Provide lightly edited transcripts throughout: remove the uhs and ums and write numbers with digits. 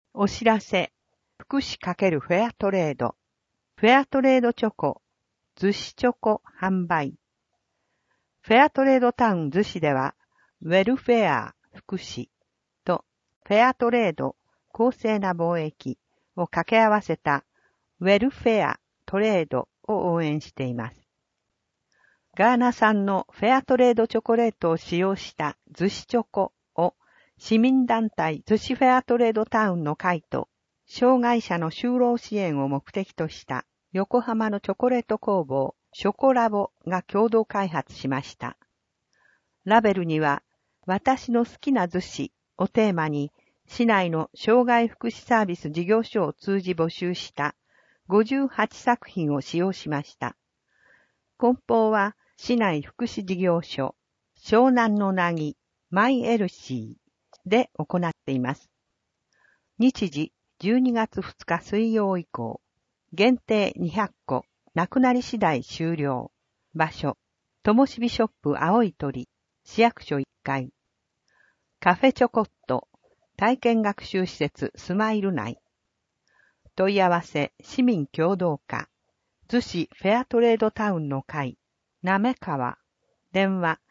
お知らせ。福祉×フェアトレード。フェアトレードチョコ。逗子チョコ販売。フェアトレードタウン逗子では、ウェルフェア福祉とフェアトレード公正な貿易を掛け合わせたウェルフェアトレードを応援しています。ガーナ産のフェアトレードチョコレートを使用した逗子チョコを市民団体逗子フェアトレードタウンの会と障害者の就労支援を目的とした横浜のチョコレート工房ショコラボが共同開発しました。ラベルには私の好きな逗子をテーマに市内の障害福祉サービス事業所を通じ募集した58作品を使用しました。梱包は市内福祉事業所湘南のなぎマイエルシーで行っています。日時12月2日水曜以降。限定200個。なくなり次第終了。場所。ともしびショップ青い鳥。市役所1階。カフェチョコット。体験学習施設スマイル内。問い合わせ市民協同課。逗子フェアトレードタウンの会。なめかわ。電話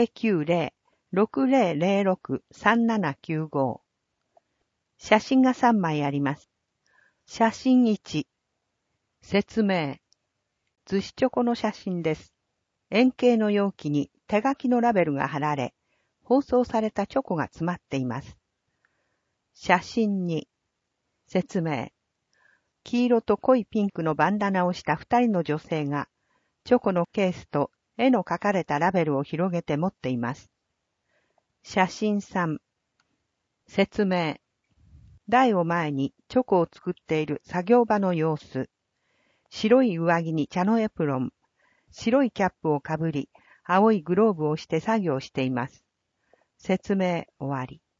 090-6006-3795。写真が3枚あります。写真1。説明。逗子チョコの写真です。円形の容器に手書きのラベルが貼られ、包装されたチョコが詰まっています。写真2。説明。黄色と濃いピンクのバンダナをした2人の女性が、チョコのケースと絵の描かれたラベルを広げて持っています。写真3。説明。台を前にチョコを作っている作業場の様子。白い上着に茶のエプロン。白いキャップをかぶり、青いグローブをして作業しています。説明終わり。